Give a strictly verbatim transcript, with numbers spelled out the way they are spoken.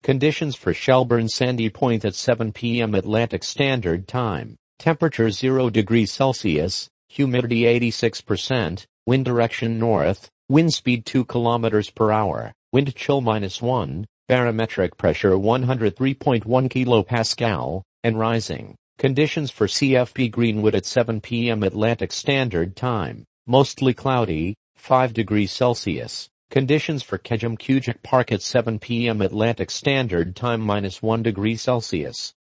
Conditions for Shelburne Sandy Point at seven p m Atlantic Standard Time. Temperature zero degrees Celsius, humidity eighty-six percent, wind direction north, wind speed two kilometers per hour, wind chill minus one, barometric pressure one hundred three point one kilopascal, and rising. Conditions for C F P Greenwood at seven p m Atlantic Standard Time. Mostly cloudy, five degrees Celsius. Conditions for Kejimkujik Park at seven p m Atlantic Standard Time minus one degree Celsius.